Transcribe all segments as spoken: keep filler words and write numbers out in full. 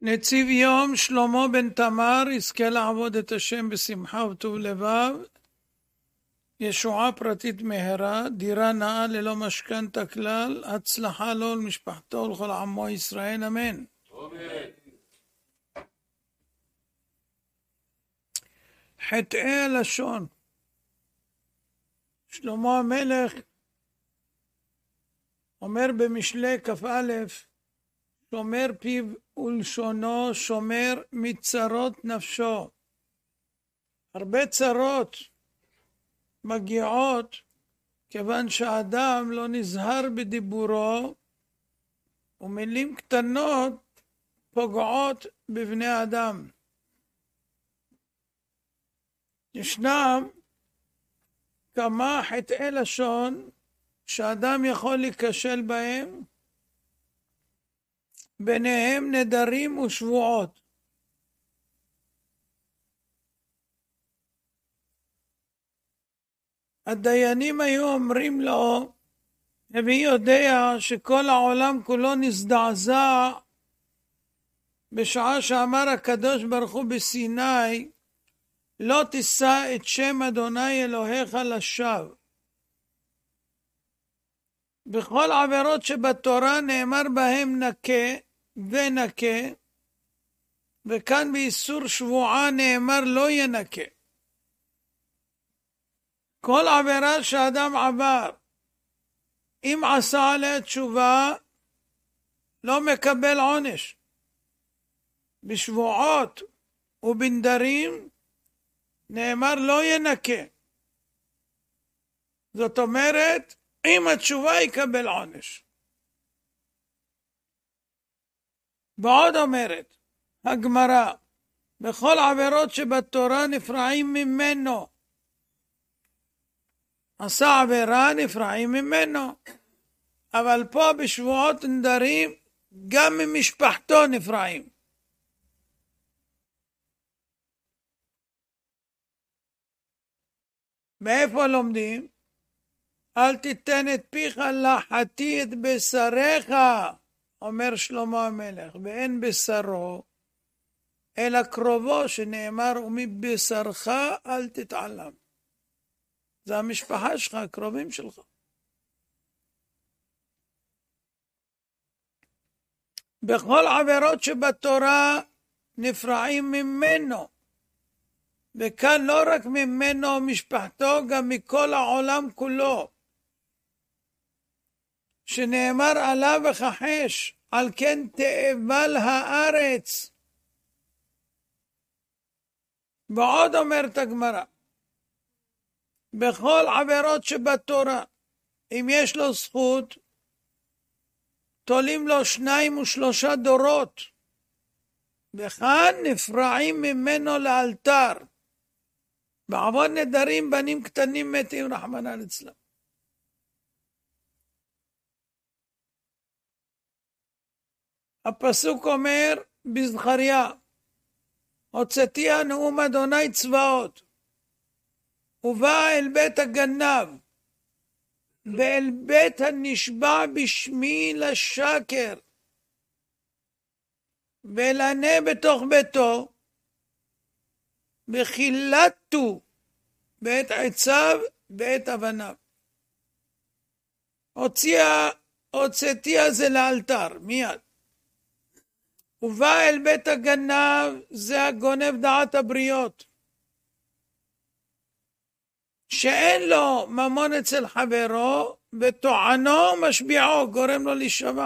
נציב יום שלמה בן תמר יזכה לעבוד את השם בשמחה וטוב לבב, ישועה פרטית מהרה, דירה נאה ללא משכנתה כלל, הצלחה לו ולמשפחתו ולכל עמו ישראל, אמן. חטאי הלשון. שלמה המלך אומר במשלי כ"א, שומר פיו ולשונו, שומר מצרות נפשו. הרבה צרות מגיעות כיוון שהאדם לא נזהר בדיבורו, ומילים קטנות פוגעות בבני האדם. ישנם כמה חטאי לשון שאדם יכול להיכשל בהם, ביניהם נדרים ושבועות. הדיינים היו אומרים לו, ומי יודע שכל העולם כולו נזדעזע בשעה שאמר הקדוש ברוך הוא בסיני, לא תישא את שם אדוני אלוהיך לשווא. בכל עבירות שבתורה נאמר בהם נקה ונקה, וכאן באיסור שבועה נאמר לא ינקה. כל עבירה שאדם עבר, אם עשה עליה תשובה, לא מקבל עונש. בשבועות ובנדרים נאמר לא ינקה. זאת אומרת, אם התשובה יקבל עונש. ועוד אומרת הגמרא, בכל עבירות שבתורה נפרעים ממנו. עשה עבירה נפרעים ממנו. אבל פה בשבועות נדרים גם ממשפחתו נפרעים. מאיפה לומדים? אל תיתן את פיך לחתי את בשריך, אומר שלמה המלך, ואין בשרו, אלא קרובו, שנאמר, ומבשרך אל תתעלם. זה המשפחה שלך, הקרובים שלך. בכל עבירות שבתורה נפרעים ממנו, וכאן לא רק ממנו ומשפחתו, גם מכל העולם כולו. שנאמר עליו וכחש, על כן תאבל הארץ. ועוד אומרת הגמרא, בכל עבירות שבתורה, אם יש לו זכות, תולים לו שניים ושלושה דורות, וכאן נפרעים ממנו לאלתר. בעוון נדרים בנים קטנים מתים רחמנא ליצלן. הפסוק אומר בזכריה, הוצאתיה נאום אדוני צבאות, ובא אל בית הגנב, ואל בית הנשבע בשמי לשקר, ולענה בתוך ביתו, וחילטו בעת עציו בעת אבניו. הוציאה, הוצאתיה זה לאלתר, מיד. ובא אל בית הגנב, זה הגונב דעת הבריות. שאין לו ממון אצל חברו, וטוענו משביעו, גורם לו להישבע.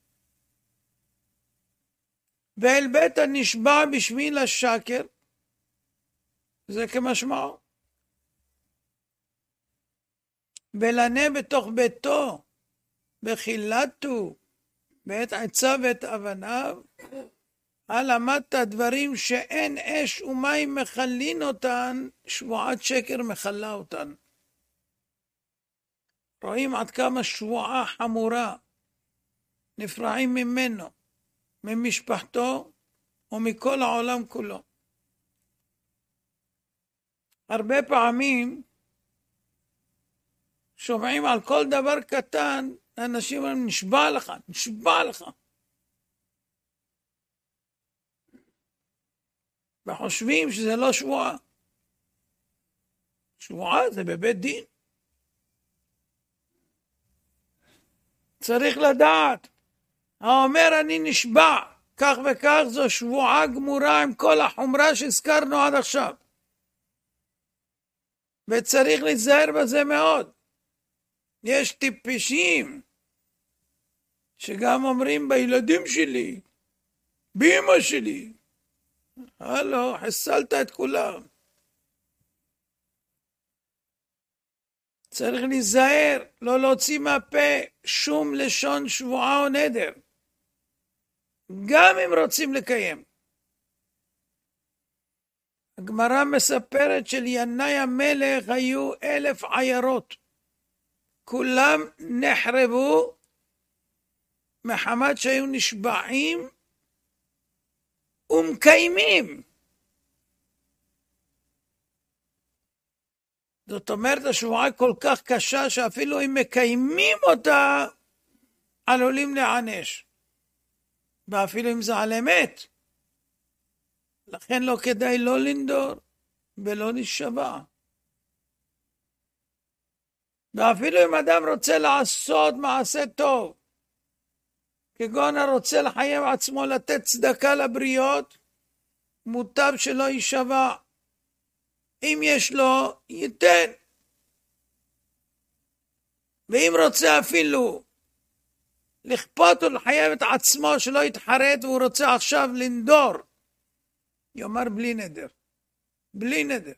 ואל בית הנשבע בשמי לשקר, זה כמשמעו. ולענה בתוך ביתו, וחילטו בעת עצה ואת אבניו, על עמת הדברים שאין אש ומים מחלין אותן, שבועת שקר מחלה אותן. רואים עד כמה שבועה חמורה, נפרעים ממנו, ממשפחתו ומכל העולם כולו. הרבה פעמים שומעים על כל דבר קטן, אנשים אומרים, נשבע לך, נשבע לך. וחושבים שזה לא שבועה. שבועה זה בבית דין. צריך לדעת, האומר אני נשבע, כך וכך זו שבועה גמורה עם כל החומרה שהזכרנו עד עכשיו. וצריך להיזהר בזה מאוד. יש טיפשים שגם אומרים בילדים שלי, באמא שלי. הלו, חסלת את כולם. צריך להיזהר, לא להוציא מהפה שום לשון שבועה או נדר. גם אם רוצים לקיים. הגמרא מספרת של ינאי המלך היו אלף עיירות. כולם נחרבו מחמת שהיו נשבעים ומקיימים. זאת אומרת, השבועה כל כך קשה שאפילו אם מקיימים אותה, עלולים לענש. ואפילו אם זה על אמת. לכן לא כדאי לא לנדור ולא להישבע. ואפילו אם אדם רוצה לעשות מעשה טוב, כגון הרוצה לחייב עצמו לתת צדקה לבריות, מוטב שלא יישבע. אם יש לו, ייתן. ואם רוצה אפילו לכפות ולחייב את עצמו שלא יתחרט והוא רוצה עכשיו לנדור, יאמר בלי נדר. בלי נדר.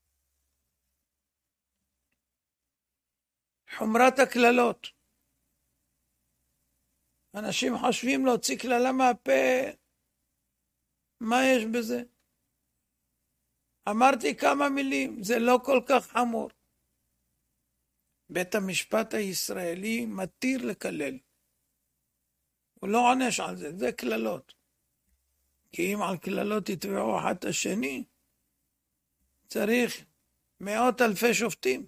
חומרת הכללות. אנשים חושבים להוציא כללה מהפה, מה יש בזה? אמרתי כמה מילים, זה לא כל כך חמור. בית המשפט הישראלי מתיר לקלל. הוא לא עונש על זה, זה כללות. כי אם על כללות יתבעו אחת השני, צריך מאות אלפי שופטים.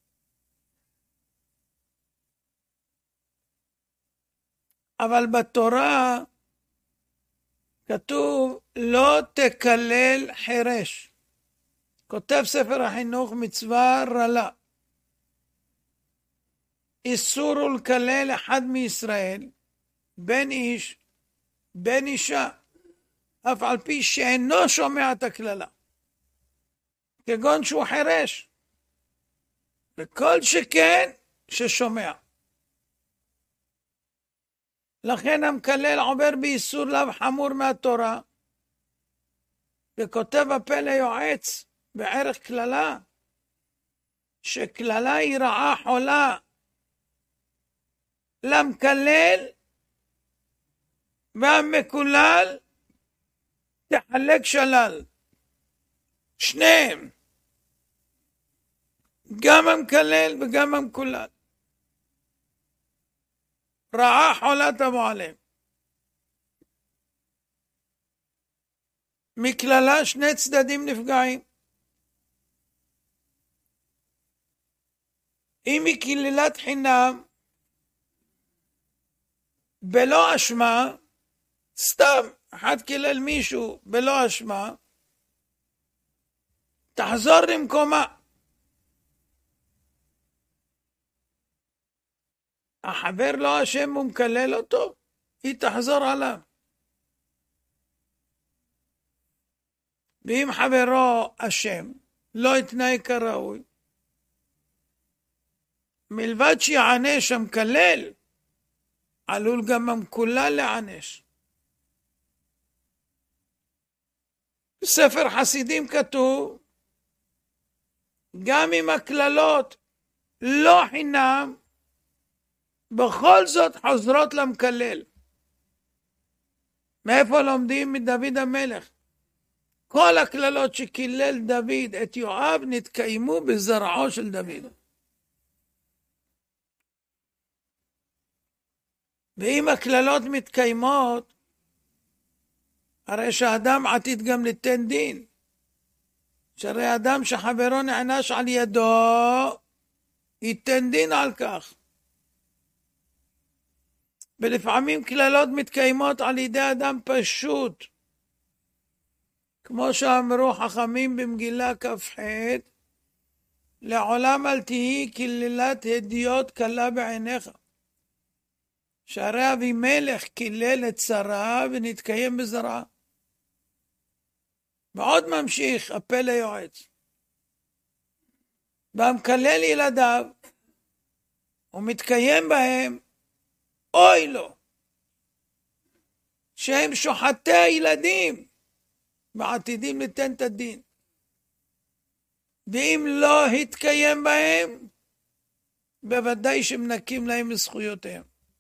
אבל בתורה כתוב לא תקלל חירש. כותב ספר החינוך מצווה רלה. איסור הוא לקלל אחד מישראל, בן איש, בן אישה, אף על פי שאינו שומע את הכללה. כגון שהוא חירש. וכל שכן ששומע. לכן המקלל עובר באיסור לאו חמור מהתורה. וכותב הפלא יועץ בערך כללה, שכללה היא רעה חולה. למקלל והמקולל תחלק שלל. שניהם. גם המקלל וגם המקולל. רעה חולה תבוא עליהם. מכללה שני צדדים נפגעים. אם היא קללת חינם, בלא אשמה, סתם, אחד קלל מישהו בלא אשמה, תחזור למקומה. החבר לא אשם הוא מקלל אותו, היא תחזור עליו. ואם חברו אשם, לא יתנהג כראוי, מלבד שיענש המקלל, עלול גם המקולל לענש. בספר חסידים כתוב, גם אם הכללות לא חינם, בכל זאת חוזרות למקלל. מאיפה לומדים? מדוד המלך. כל הכללות שקילל דוד את יואב נתקיימו בזרעו של דוד. ואם הכללות מתקיימות, הרי שהאדם עתיד גם ליתן דין. שהרי אדם שחברו נענש על ידו, ייתן דין על כך. ולפעמים כללות מתקיימות על ידי אדם פשוט, כמו שאמרו חכמים במגילה כ"ח, לעולם אל תהי כלילת הדיוט קלה בעיניך. שהרי אבימלך קילל את שרה ונתקיים בזרעה. ועוד ממשיך הפלא יועץ. והמקלל ילדיו ומתקיים בהם, אוי לו, שהם שוחטי הילדים ועתידים ליתן את הדין. ואם לא התקיים בהם, בוודאי שמנקים להם מזכויותיהם.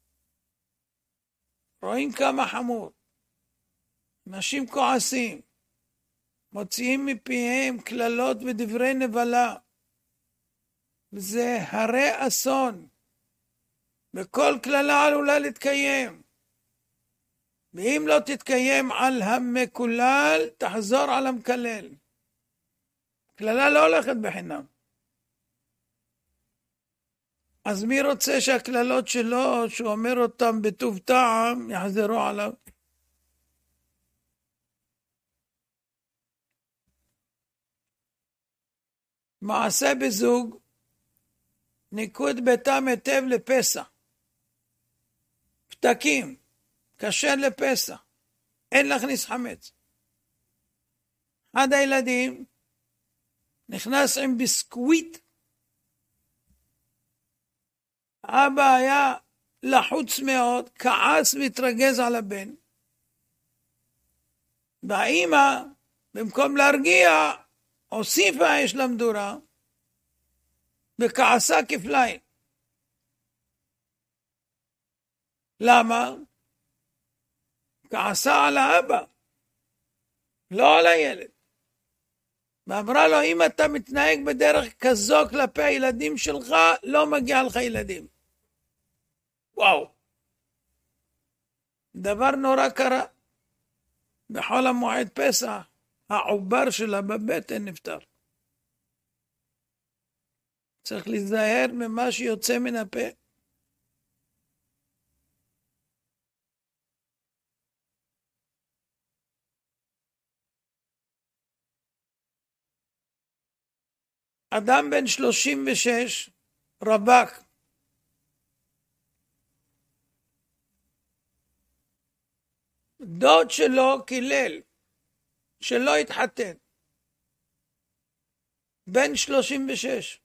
רואים כמה חמור. אנשים כועסים, מוציאים מפיהם כללות ודברי נבלה. וזה הרי אסון. וכל כללה עלולה להתקיים. ואם לא תתקיים על המקולל, תחזור על המקלל. כללה לא הולכת בחינם. אז מי רוצה שהכללות שלו, שהוא אומר אותם בטוב טעם, יחזרו עליו? מעשה בזוג, ניקוד ביתם היטב לפסח. פתקים, כשר לפסח, אין להכניס חמץ. אחד הילדים נכנס עם ביסקוויט, אבא היה לחוץ מאוד, כעס והתרגז על הבן. והאמא, במקום להרגיע, הוסיפה אש למדורה, וכעסה כפליים. למה? כעסה על האבא, לא על הילד. ואמרה לו, אם אתה מתנהג בדרך כזו כלפי הילדים שלך, לא מגיע לך ילדים. וואו. דבר נורא קרה. בחול המועד פסח, העובר שלה בבטן נפטר. צריך להיזהר ממה שיוצא מן הפה. אדם בן שלושים ושש, רווק, דוד שלו קילל, שלא התחתן, בן שלושים ושש.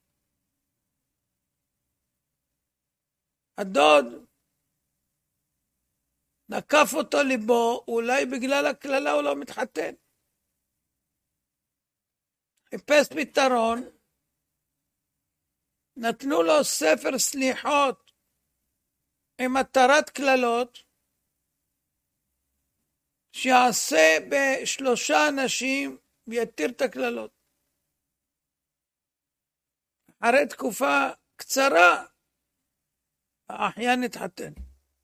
הדוד נקף אותו ליבו, אולי בגלל הכללה הוא לא מתחתן. חיפש פתרון, נתנו לו ספר סליחות עם התרת כללות, שיעשה בשלושה אנשים ויתיר את הכללות. אחרי תקופה קצרה, האחיין התחתן.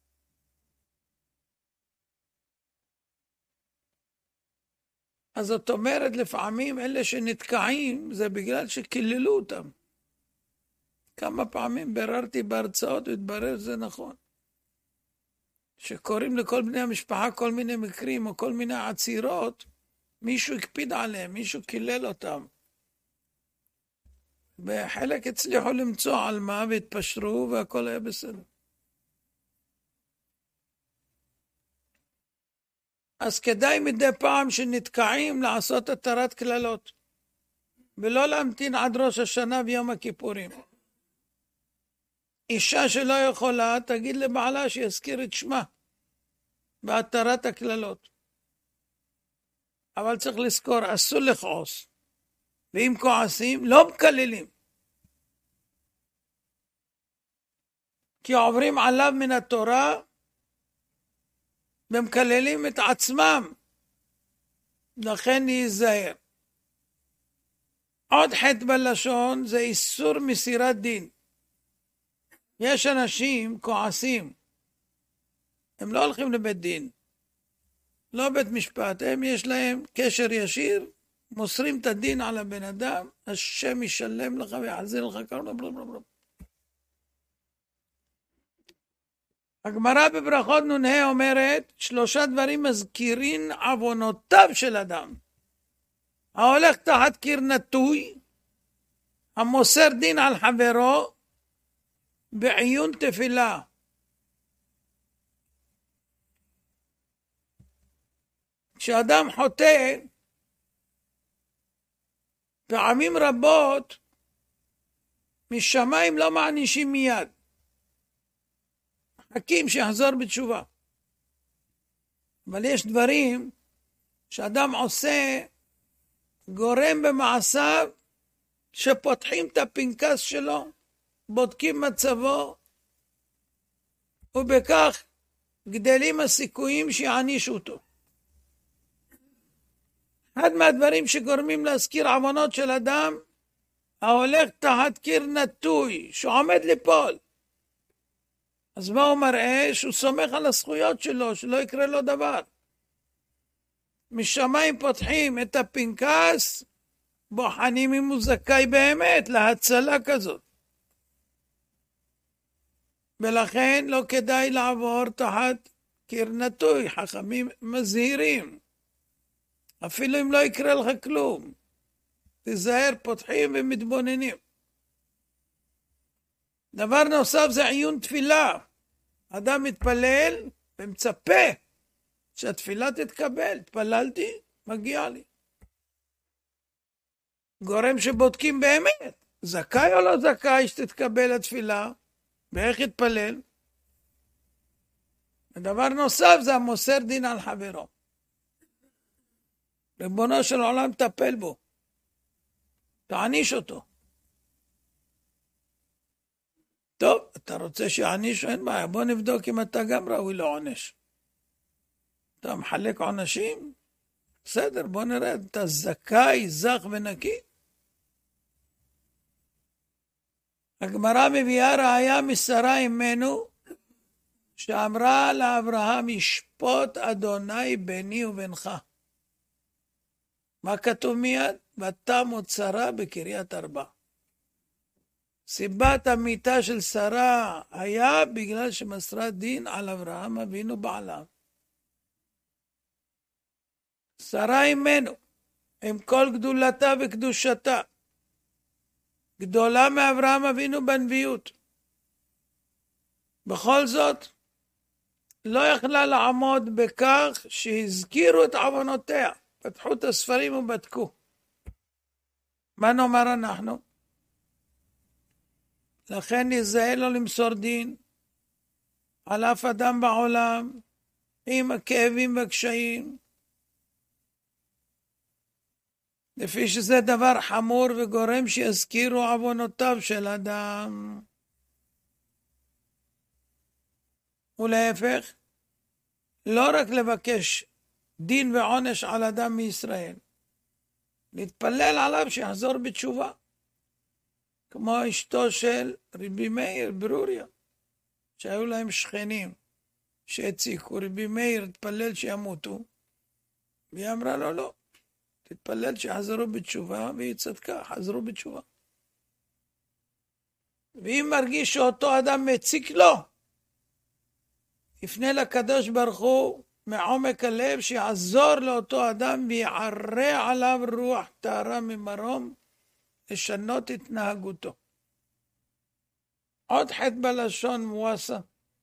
אז זאת אומרת, לפעמים אלה שנתקעים, זה בגלל שקיללו אותם. כמה פעמים בררתי בהרצאות, והתברר שזה נכון. שקוראים לכל בני המשפחה כל מיני מקרים, או כל מיני עצירות, מישהו הקפיד עליהם, מישהו קילל אותם. בחלק הצליחו למצוא על מה, והתפשרו, והכל היה בסדר. אז כדאי מדי פעם שנתקעים לעשות התרת כללות, ולא להמתין עד ראש השנה ויום הכיפורים. אישה שלא יכולה, תגיד לבעלה שיזכיר את שמה בהתרת הכללות. אבל צריך לזכור, אסור לכעוס. ואם כועסים, לא מקללים. כי עוברים עליו מן התורה, ומקללים את עצמם. לכן להיזהר. עוד חטא בלשון זה איסור מסירת דין. יש אנשים כועסים, הם לא הולכים לבית דין, לא בית משפט, הם יש להם קשר ישיר, מוסרים את הדין על הבן אדם, השם ישלם לך ויחזיר לך כמה בלה בלה בלה. הגמרא בברכות נ"ה אומרת, שלושה דברים מזכירים עוונותיו של אדם. ההולך תחת קיר נטוי, המוסר דין על חברו, בעיון תפילה. כשאדם חוטא, פעמים רבות, משמיים לא מענישים מיד. מחכים שיחזור בתשובה. אבל יש דברים שאדם עושה, גורם במעשיו, שפותחים את הפנקס שלו, בודקים מצבו, ובכך גדלים הסיכויים שיענישו אותו. אחד מהדברים שגורמים להזכיר עוונות של אדם, ההולך תחת קיר נטוי, שעומד ליפול. אז מה הוא מראה? שהוא סומך על הזכויות שלו, שלא יקרה לו דבר. משמיים פותחים את הפנקס, בוחנים אם הוא זכאי באמת להצלה כזאת. ולכן לא כדאי לעבור תחת קיר נטוי, חכמים מזהירים. אפילו אם לא יקרה לך כלום. תיזהר, פותחים ומתבוננים. דבר נוסף זה עיון תפילה. אדם מתפלל ומצפה שהתפילה תתקבל. התפללתי, מגיע לי. גורם שבודקים באמת, זכאי או לא זכאי שתתקבל התפילה, ואיך יתפלל. ודבר נוסף זה המוסר דין על חברו. ריבונו של עולם תטפל בו. תעניש אותו. טוב, אתה רוצה שיעניש? אין בעיה. בוא נבדוק אם אתה גם ראוי לעונש. אתה מחלק עונשים? בסדר, בוא נראה. אתה זכאי, זך ונקי. הגמרא מביאה ראיה משרה אמנו, שאמרה לאברהם, ישפוט אדוני ביני ובינך. מה כתוב מיד? ותמת שרה בקריית ארבע. סיבת המיתה של שרה היה בגלל שמסרה דין על אברהם אבינו בעלה. שרה אמנו, עם כל גדולתה וקדושתה, גדולה מאברהם אבינו בנביאות. בכל זאת, לא יכלה לעמוד בכך שהזכירו את עוונותיה. פתחו את הספרים ובדקו. מה נאמר אנחנו? לכן נזהה לו למסור דין על אף אדם בעולם, עם הכאבים והקשיים, לפי שזה דבר חמור וגורם שיזכירו עוונותיו של אדם. ולהפך, לא רק לבקש דין ועונש על אדם מישראל, להתפלל עליו שיחזור בתשובה, כמו אשתו של רבי מאיר ברוריה, שהיו להם שכנים שהציקו. רבי מאיר התפלל שימותו, והיא אמרה לו לא, תתפלל שיחזרו בתשובה, והיא צדקה, חזרו בתשובה. ואם מרגיש שאותו אדם מציק לו, יפנה לקדוש ברוך הוא מעומק הלב שיעזור לאותו אדם ויערה עליו רוח טהרה ממרום לשנות התנהגותו. עוד חטא בלשון מואסה,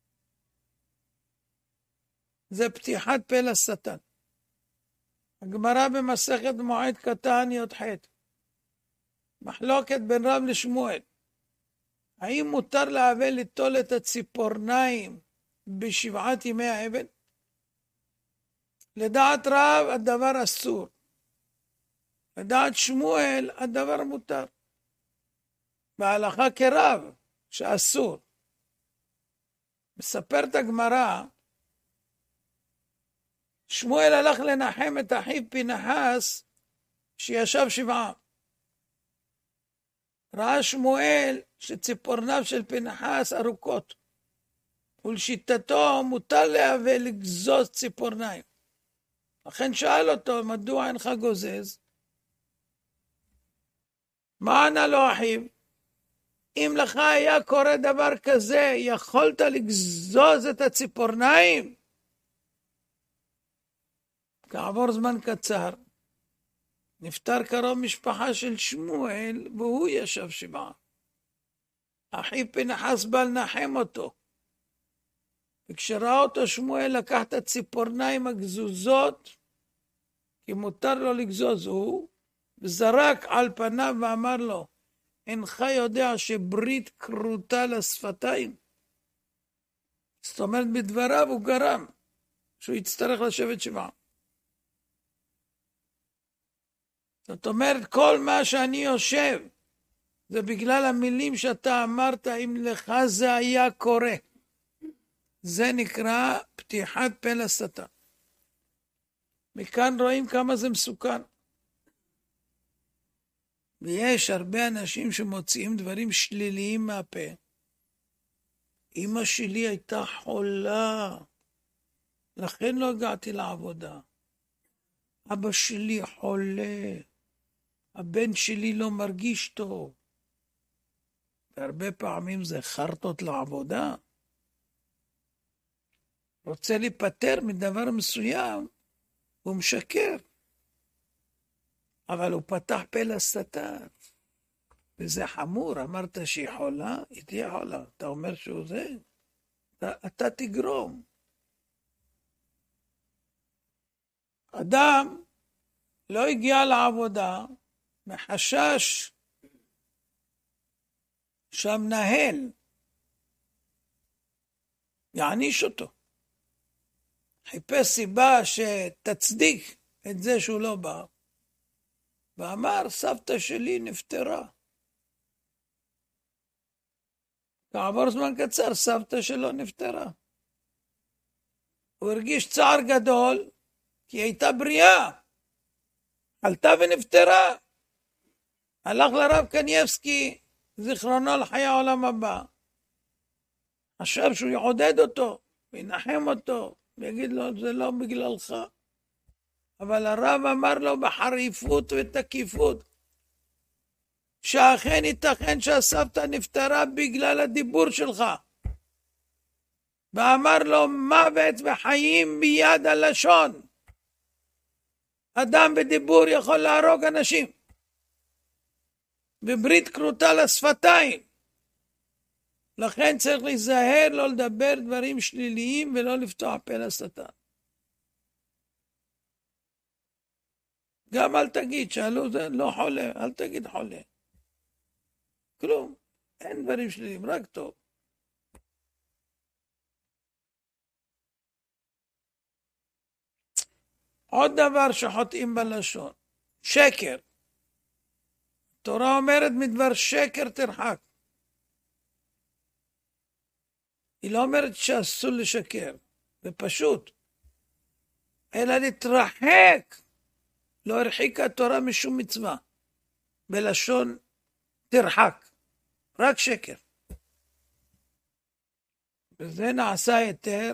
זה פתיחת פה לשטן. הגמרא במסכת מועד קטן י"ח, מחלוקת בין רב לשמואל, האם מותר לאבל ליטול את הציפורניים בשבעת ימי האבל? לדעת רב הדבר אסור, לדעת שמואל הדבר מותר. בהלכה כרב שאסור. מספרת הגמרא, שמואל הלך לנחם את אחיו פנחס שישב שבעה. ראה שמואל שציפורניו של פנחס ארוכות, ולשיטתו מותר לאבל לגזוז ציפורניים. לכן שאל אותו, מדוע אינך גוזז? מה ענה לו אחיו? אם לך היה קורה דבר כזה, יכולת לגזוז את הציפורניים? כעבור זמן קצר, נפטר קרוב משפחה של שמואל, והוא ישב שבעה. אחי פנחס בא לנחם אותו. וכשראה אותו שמואל לקח את הציפורניים הגזוזות, כי מותר לו לגזוז הוא, וזרק על פניו ואמר לו, אינך יודע שברית כרותה לשפתיים? זאת אומרת, בדבריו הוא גרם שהוא יצטרך לשבת שבעה. זאת אומרת, כל מה שאני יושב, זה בגלל המילים שאתה אמרת, אם לך זה היה קורה. זה נקרא פתיחת פה לשטן. מכאן רואים כמה זה מסוכן. ויש הרבה אנשים שמוציאים דברים שליליים מהפה. אמא שלי הייתה חולה, לכן לא הגעתי לעבודה. אבא שלי חולה, הבן שלי לא מרגיש טוב. והרבה פעמים זה חרטות לעבודה. רוצה להיפטר מדבר מסוים, הוא משקר. אבל הוא פתח פה לשטן. וזה חמור, אמרת שהיא חולה, היא תהיה חולה. אתה אומר שהוא זה, אתה, אתה תגרום. אדם לא הגיע לעבודה מחשש שהמנהל יעניש אותו. חיפש סיבה שתצדיק את זה שהוא לא בא. ואמר, סבתא שלי נפטרה. כעבור זמן קצר, סבתא שלו נפטרה. הוא הרגיש צער גדול, כי היא הייתה בריאה. עלתה ונפטרה. הלך לרב קניאבסקי, זיכרונו לחיי העולם הבא. חשב שהוא יעודד אותו, וינחם אותו, ויגיד לו, זה לא בגללך. אבל הרב אמר לו בחריפות ותקיפות, שאכן ייתכן שהסבתא נפטרה בגלל הדיבור שלך. ואמר לו, מוות וחיים ביד הלשון. אדם בדיבור יכול להרוג אנשים. וברית כרותה לשפתיים. לכן צריך להיזהר לא לדבר דברים שליליים ולא לפתוח פה לשטן. גם אל תגיד, שאלו זה לא חולה, אל תגיד חולה. כלום, אין דברים שליליים, רק טוב. עוד דבר שחוטאים בלשון, שקר. התורה אומרת מדבר שקר תרחק. היא לא אומרת שאסור לשקר, זה פשוט. אלא להתרחק. לא הרחיקה התורה משום מצווה. בלשון תרחק. רק שקר. וזה נעשה יותר.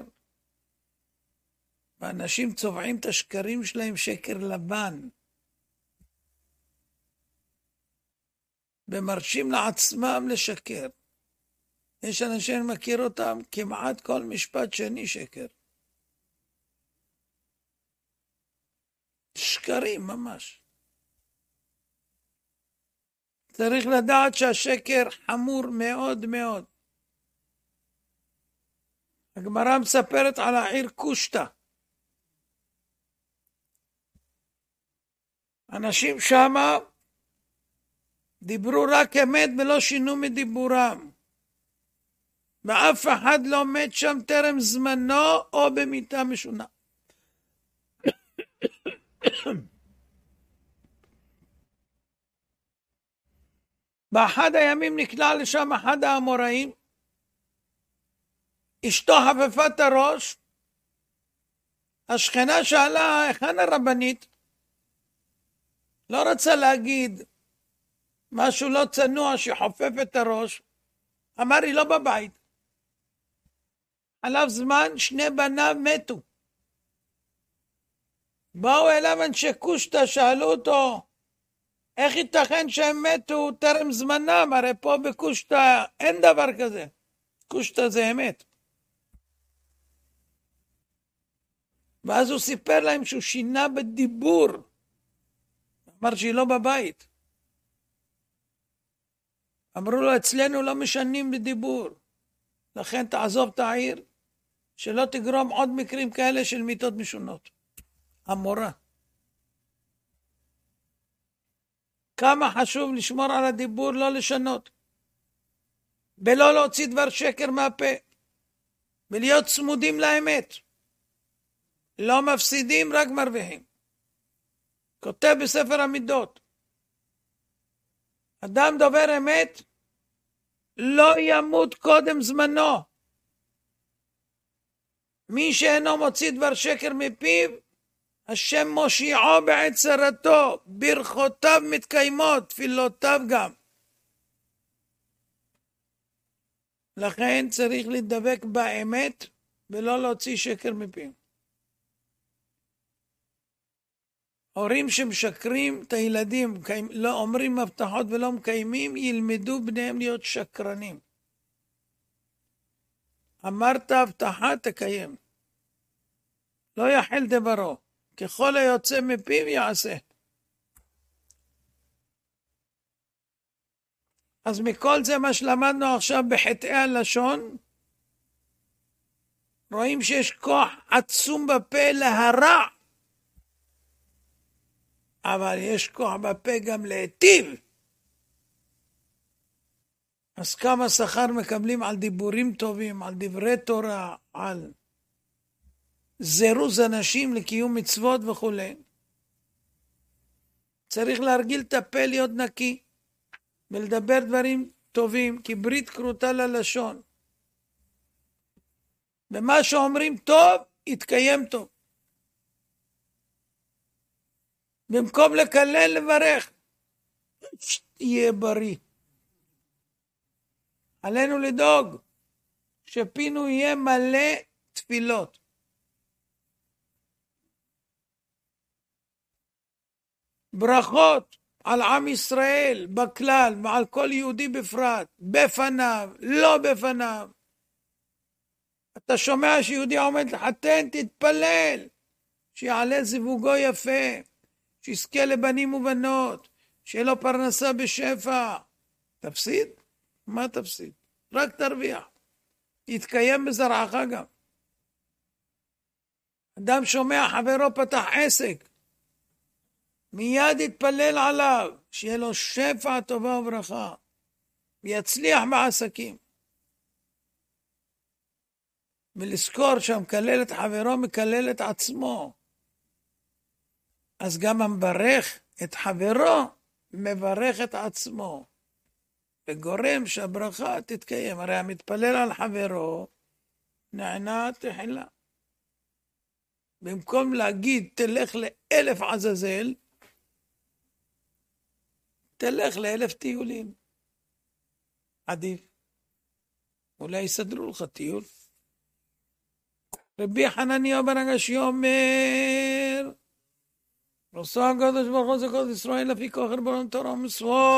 ואנשים צובעים את השקרים שלהם שקר לבן. ומרשים לעצמם לשקר. יש אנשים מכיר אותם, כמעט כל משפט שני שקר. שקרים ממש. צריך לדעת שהשקר חמור מאוד מאוד. הגמרא מספרת על העיר קושטא. אנשים שמה דיברו רק אמת ולא שינו מדיבורם. ואף אחד לא מת שם טרם זמנו או במיטה משונה. באחד הימים נקלע לשם אחד האמוראים, אשתו חפפה את הראש, השכנה שאלה, היכן הרבנית? לא רצה להגיד משהו לא צנוע שחופף את הראש, אמר היא לא בבית. עליו זמן שני בניו מתו. באו אליו אנשי קושטא, שאלו אותו, איך ייתכן שהם מתו טרם זמנם? הרי פה בקושטא אין דבר כזה. קושטא זה אמת. ואז הוא סיפר להם שהוא שינה בדיבור. אמר שהיא לא בבית. אמרו לו, אצלנו לא משנים בדיבור, לכן תעזוב את העיר, שלא תגרום עוד מקרים כאלה של מיתות משונות. המורה. כמה חשוב לשמור על הדיבור, לא לשנות. ולא להוציא דבר שקר מהפה. ולהיות צמודים לאמת. לא מפסידים, רק מרוויחים. כותב בספר המידות. אדם דובר אמת, לא ימות קודם זמנו. מי שאינו מוציא דבר שקר מפיו, השם מושיעו בעת צרתו, ברכותיו מתקיימות, תפילותיו גם. לכן צריך לדבק באמת, ולא להוציא שקר מפיו. הורים שמשקרים את הילדים, לא אומרים הבטחות ולא מקיימים, ילמדו בניהם להיות שקרנים. אמרת הבטחה תקיים. לא יחל דברו, ככל היוצא מפיו יעשה. אז מכל זה מה שלמדנו עכשיו בחטאי הלשון, רואים שיש כוח עצום בפה להרע, אבל יש כוח בפה גם להיטיב. אז כמה שכר מקבלים על דיבורים טובים, על דברי תורה, על זירוז אנשים לקיום מצוות וכו'. צריך להרגיל את הפה להיות נקי, ולדבר דברים טובים, כי ברית כרותה ללשון. ומה שאומרים טוב, יתקיים טוב. במקום לקלל, לברך. יהיה בריא. עלינו לדאוג שפינו יהיה מלא תפילות. ברכות על עם ישראל בכלל ועל כל יהודי בפרט, בפניו, לא בפניו. אתה שומע שיהודי עומד לחתן, תתפלל, שיעלה זיווגו יפה, שיזכה לבנים ובנות, שיהיה לו פרנסה בשפע. תפסיד? מה תפסיד? רק תרוויח. יתקיים בזרעך גם. אדם שומע חברו פתח עסק, מיד יתפלל עליו, שיהיה לו שפע טובה וברכה, ויצליח בעסקים. ולזכור שהמקלל את חברו מקלל את עצמו. אז גם המברך את חברו מברך את עצמו. וגורם שהברכה תתקיים. הרי המתפלל על חברו נענה תחילה. במקום להגיד תלך לאלף עזאזל, תלך לאלף טיולים. עדיף. אולי יסדרו לך טיול. רבי חנניה בן הגשי אומר, רצה הקדוש ברוך הוא זה כל ישראל לפי כוח ריבונו תורה ומצוות.